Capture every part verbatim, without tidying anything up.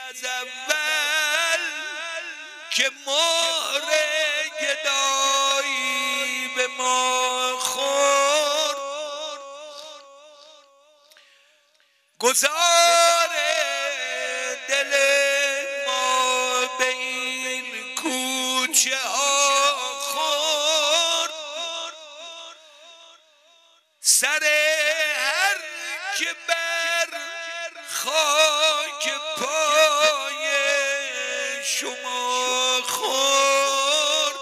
از اول که مهر گدایی به ما خورد، گذار دل ما به این کوچه ها خورد. سر هر که بر خاک پای شما خورد،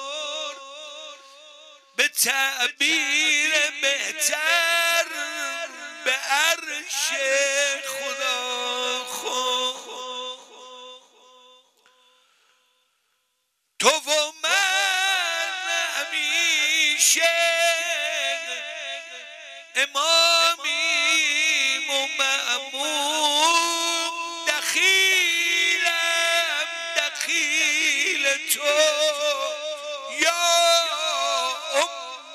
به تعبیر بهتر به عرش خدا خورد. تو و من همیشه امامیم و مأموم، دخیلم دخیل تو یا ام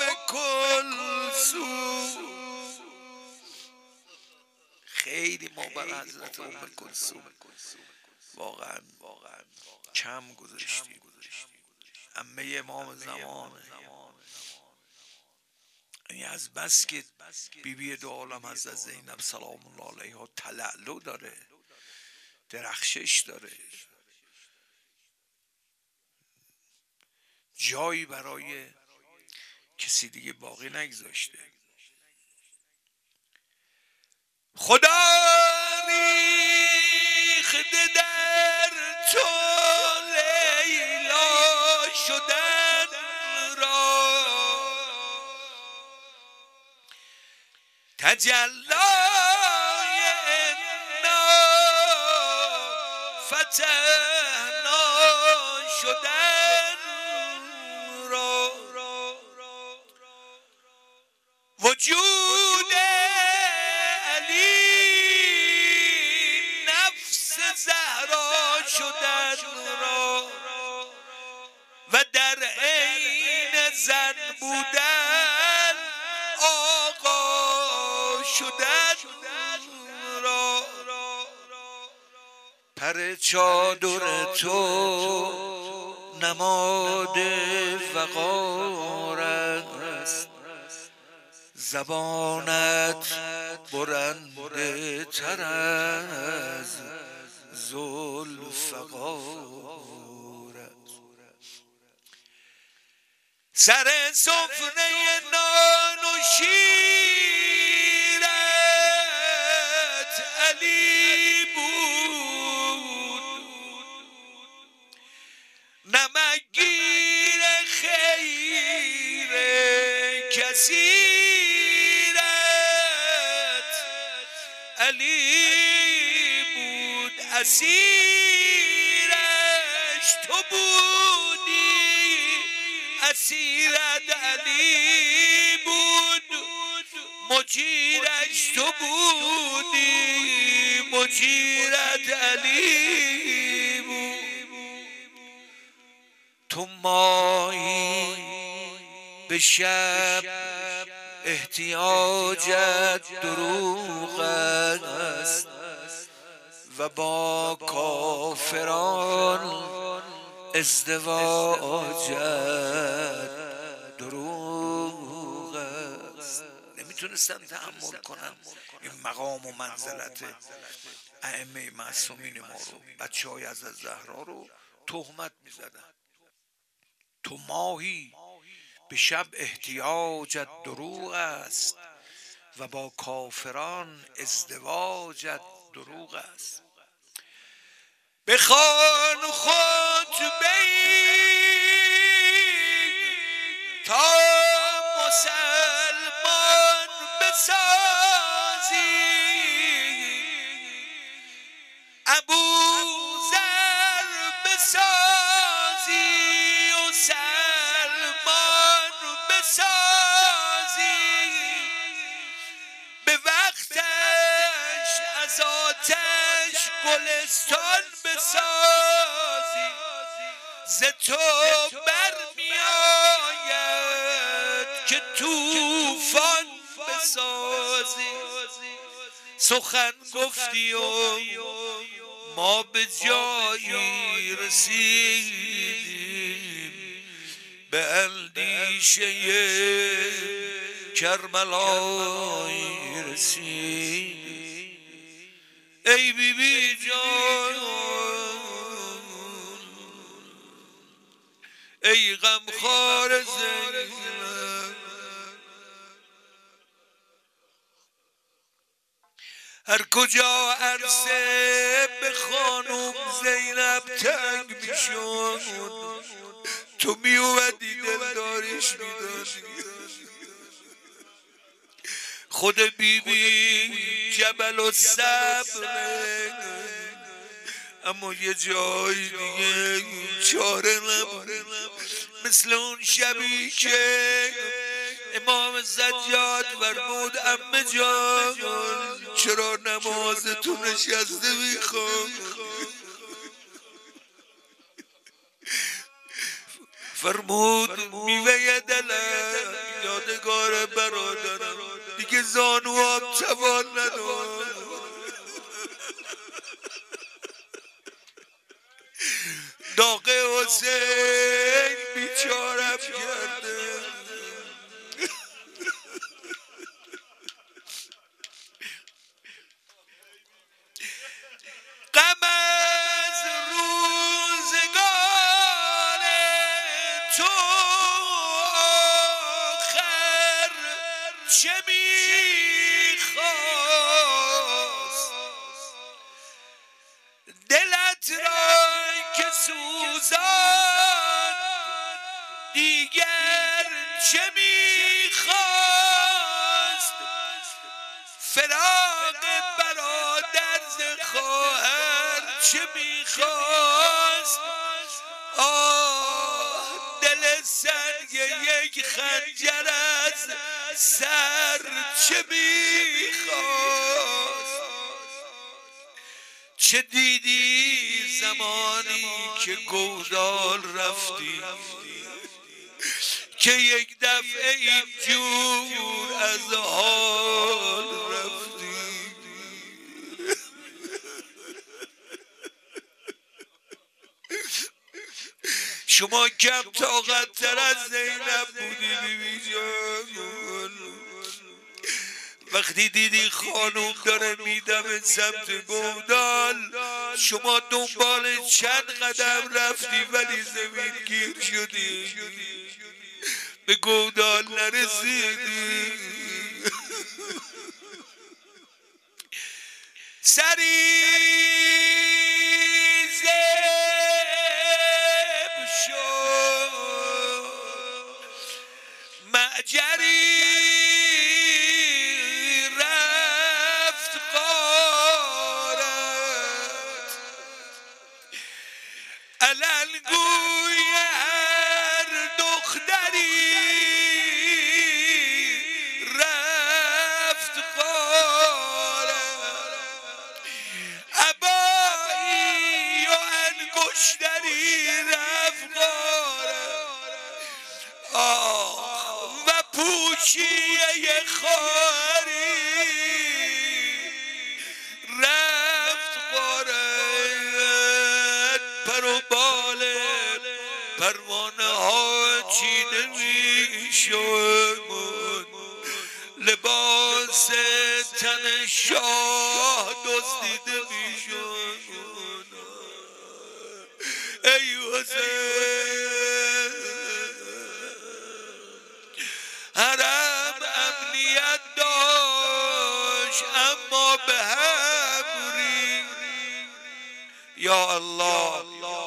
کلثوم. خیلی ما بر حضرت ام کلثوم واقعا واقعا کم گذاشتیم. عمه امام زمان، یعنی از بس که بی بی دو عالم حضرت زینب سلام الله علیها تلالو داره، درخشش داره، جایی برای کسی دیگه باقی نگذاشته. خدا ریخته در تو لیلا شدن را، تجلای انا فتحنا شدن را، وجود علی نفس زهرا شدن را، و در عین زن بودن آقا شدن را. پر چادر تو نماد وقار است، زبانت برنده تر از ذوالفقار است. سر سفره نان و شیرت علی بود، نمکگیر خیر کثیرت علی بود، اسیرش تو بودی، اسیرت علی بود، مجیرش تو بودی، مجیرت علی بود. تو ماهی به شب احتیاجت دروغ است، و با کافران ازدواجت دروغ است. نمیتونستن تحمل کنن این مقام و منزلت ائمه معصومین ما رو، بچه های از زهرا رو تهمت میزدن. تو ماهی به شب احتیاجت دروغ است، و با کافران ازدواجت دروغ است. بخوان خطبه‌ای تا مسلمان بسازی، ابوذر بسازی و سلمان بسازی، به وقتش از آتش گلستان بسازی، ز تو برمیآید که طوفان بسازی. سخن گفتی و ما به جایی رسیدیم به اندیشه کربلایی رسیدیم. ای بی بی جان، ای غمخوار زینب، هر کجا عرصه به خانم زینب تنگ میشد تو می اومدی دلداریش میدادی. خود بی بی جبل و صبر، اما یه جای دیگه چاره نبود. مثل اون شبی که امام زجاج فرمود عمه جان چرا نمازتون نشسته میخوام؟ فرمود میوه دلم یادگار برادرم دیگه زانوام توان ندارم. داغ حسین بیچارم کرده. غم از روزگار تو آخر چه میخواست؟ دلت را که سوزان دیگر چه میخواست؟ فراق برادر ز خواهر چه میخواست؟ آه دل سنگ یک خنجر از سر چه میخواست؟ چه دیدی زمانی که گودال رفتی که یک دفعه اینجور از حال رفتی؟ شما کم طاقت تر از زینب بودی بی بی جان. وقتی دیدی خانوم داره میدمه سمت گودال شما دنبال چند قدم رفتی ولی زمین گیر شدی، به گودال نرسیدی. سری زب شد معجری رفت غارت علل گوی هر دختری رفت غارت عبایی و انگشتری رفت غارت آه و پوشیه خاری رفت غارت. پر و بال پروانه ها چیده میشد لباس تن شاه دزدیده میشد. ای حسین حرم امنیت داشت اما به هم ریخت. یا الله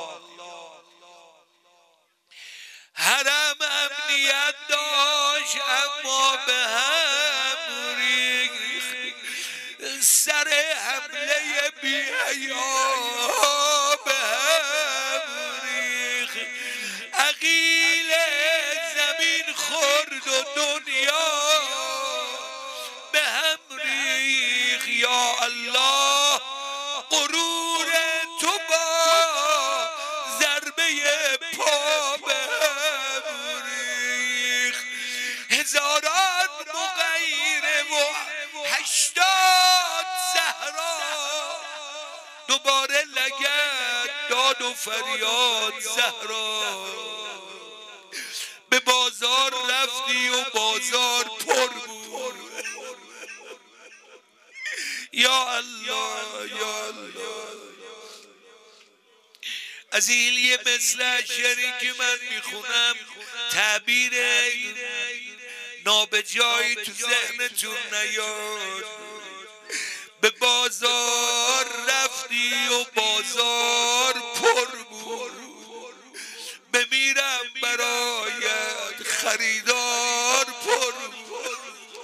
حرم امنیت داشت اما به هم ریخت. سر حمله بی حیا به هم ریخت. عقیل زمین خورد و دنیا به هم ریخت. یا الله غرور تو با ضربه پا به هم ریخت. هزاران مغیره و هشتاد زهرا دوباره و فریاد زهرا، به بازار رفتی و بازار پر بود. یا الله یا الله. از این یه مثل اشعری که من میخونم تعبیر نابجایی تو ذهنتون نیاد. به بازار رفتی و بازار پر بود، بمیرم برایت خریدار پر بود.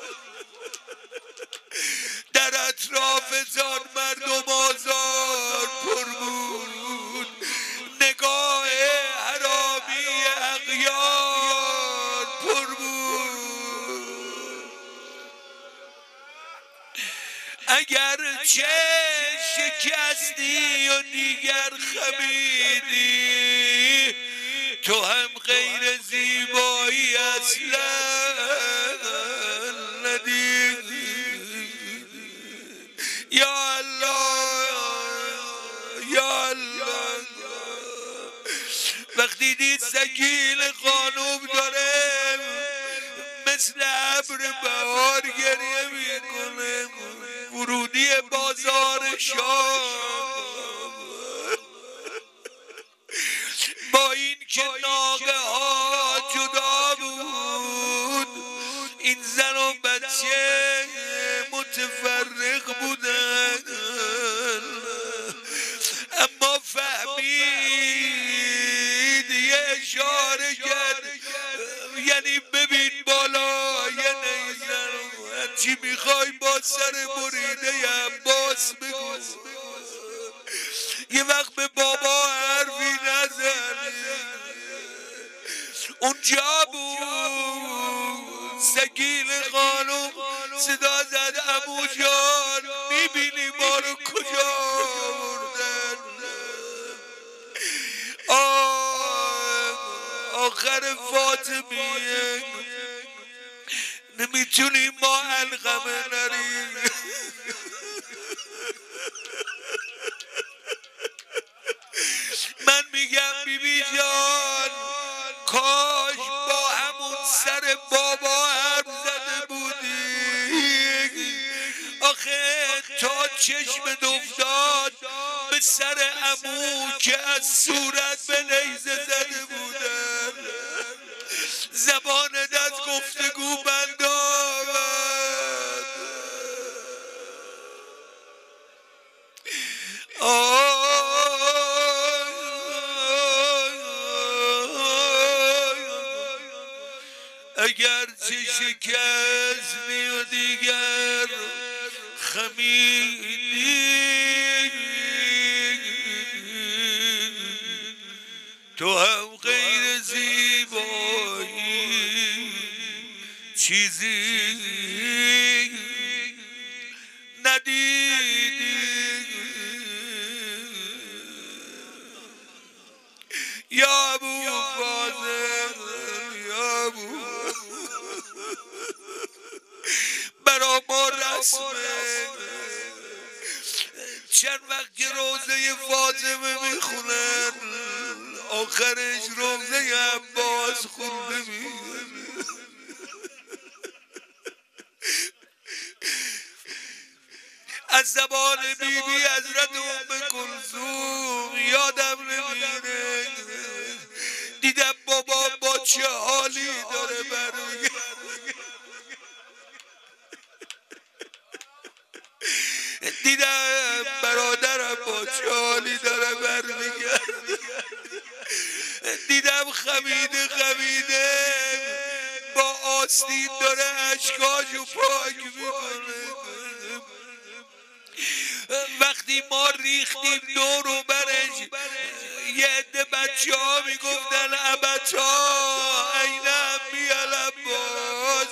در اطرافتان مردم آزار پر بود، نگاه حرامی اغیار پر بود. اگر چه شکستی و دیگر خمیدی، تو هم غیر زیبایی اصلا ندیدی. یا الله یا الله. وقتی دید سکیل خانوم داره مثل ابر بهار گریه میکنه، ورودی بازار شام با این که ناقه ها جدا بود، این زن و بچه متفرق بودن، اما فهمید یه اشاره کرد، یعنی ببین بالا یه نیزن، چی میخوای با سر بریده عباس بگو، یه وقت به بابا حرفی نزن. اونجا بود سکیل خانم صدا زد عمو جان میبینی ما رو کجا بردن؟ آخر فاطمیه نمیتونیم ما علقمه نریم. من میگم بی بی جان کاش با همون سر بابا حرف زده بودی. آخه تا چشمت افتاد به سر عمو که از صورت به نیزه زده بودن، زبانت از گفتگو بند آمد. اگر چه شکستی و دیگر خمیدی، تو هم غیر زیبایی چیزی ندیدی. یا ابو فاضل یا ابو، برا ما رسمه چند وقت که روزه فاطمه میخونن آخرش روزه عباس خونده میگن. از زبان بی بی حضرت ام کلثوم یادم نمیره، دیدم بابا با چه حالی داره برمیگه. دیدم برادرم با چه حالی داره برمیگه. دیدم خمیده خمیده با آستین داره اشکاشو پاک میکنه. وقتی ما ریختیم دور و برش یه عده بچه ها میگفتن ابتا این امی العباس،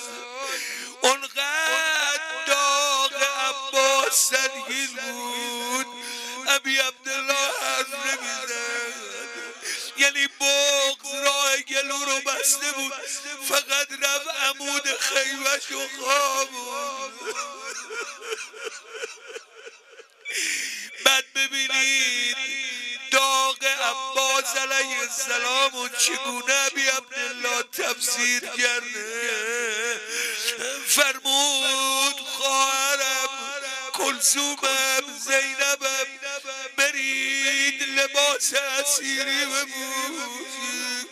اونقدر داغ عباس سنگین بود ابی عبدالله حرف نمیزد، یعنی بغض راه گلو رو بسته بود، فقط رفت عمود خیمش و خوابون. بعد ببینید داغ عباس علیه السلام و چگونه ابی عبدالله تفسیر کرده. فرمود خواهرم کلثومم زینبم برید لباس اسیری بپوشید،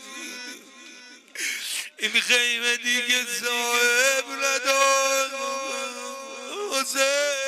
این خیمه دیگه صاحب نداره. حسین